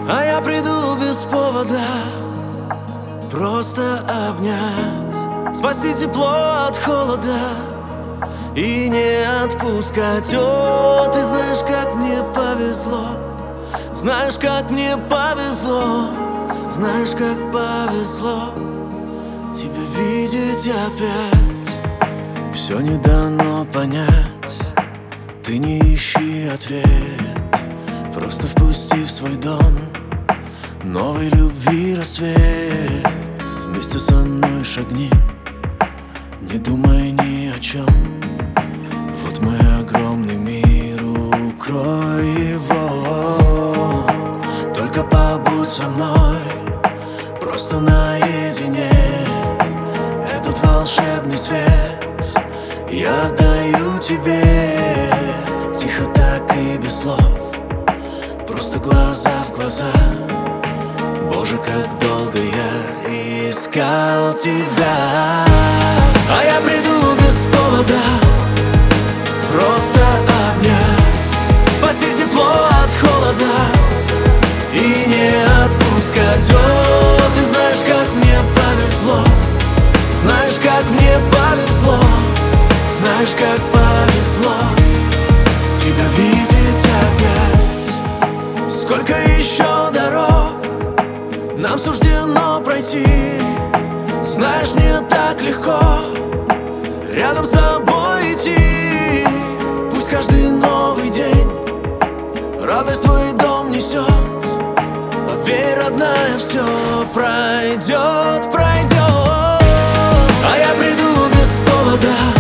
А я приду без повода просто обнять, спасти тепло от холода и не отпускать. О, ты знаешь, как мне повезло, знаешь, как мне повезло, знаешь, как повезло тебя видеть опять. Все не дано понять, ты не ищи ответ, просто впусти в свой дом новой любви рассвет. Вместе со мной шагни, не думай ни о чем. Вот мой огромный мир, укрой его. Только побудь со мной, просто наедине. Этот волшебный свет я даю тебе. Тихо так и без слов, просто глаза в глаза. Боже, как долго я искал тебя. А я приду без повода просто обнять, спасти тепло от холода и не отпускать. О, ты знаешь, как мне повезло, знаешь, как мне повезло, знаешь, как повезло тебя видеть опять. Сколько еще дорог нам суждено пройти, знаешь, мне так легко рядом с тобой идти. Пусть каждый новый день радость твой дом несет, поверь, родная, все пройдет, пройдет. А я приду без повода